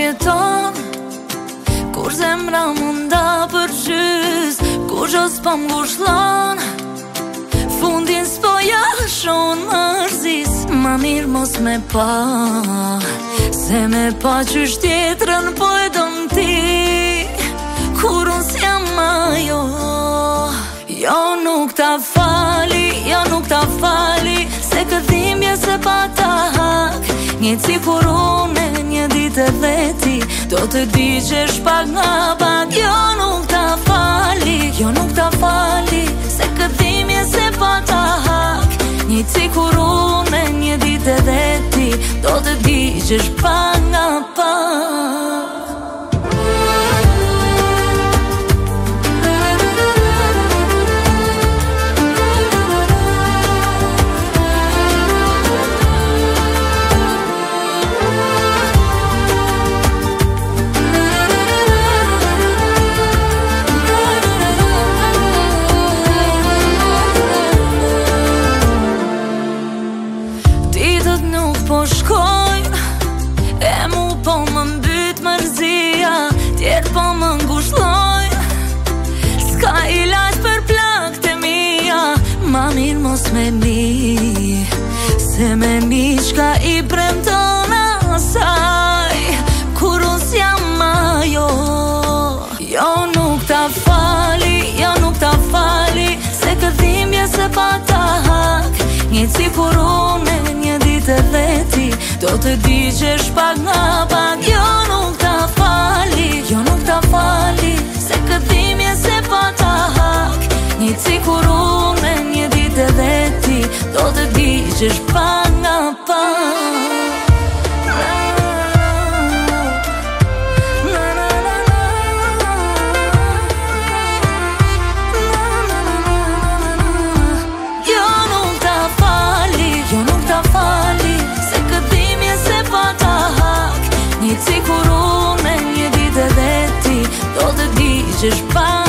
jeton, kur zemra munda për gjys, kur gjo s'pam ngushllon, fundin s'po jashon mërzis. Ma mirë mos me pa, se me pa qysh tjetrën po e don ti, kur unë s'jam ajo. Jo nuk ta fali, jo nuk ta fali, se këtë dhimbje se pa ta hak. Një cikur unë e një ditë edhe ti, do të digjesh pak nga pak. Jo nuk ta fali, jo nuk ta fali, se këtë dhimbje se pa ta hak. Një cikur unë e një ditë edhe ti, do të digjesh pak nga pak. Po shkojnë, e mu po më mbyt mërzia, tjerë po më ngushllojnë, s'ka ilaç për plakt e mia. Ma mirë mos me mi, se me mi qka i premton asaj, kur unë s'jam ajo. Jo nuk ta fali, jo nuk ta fali, se këtë dhimbje se pa ta hak. Një cikur unë e një ditë edhe ti, do të digjesh pak nga pak. Jo nuk ta fali, jo nuk ta fali, se këtë dhimbje se pa ta hak. Një cikur unë e një ditë edhe ti, do të digjesh pak nga pak. Një cikur unë e një ditë edhe ti, do të digjesh pak.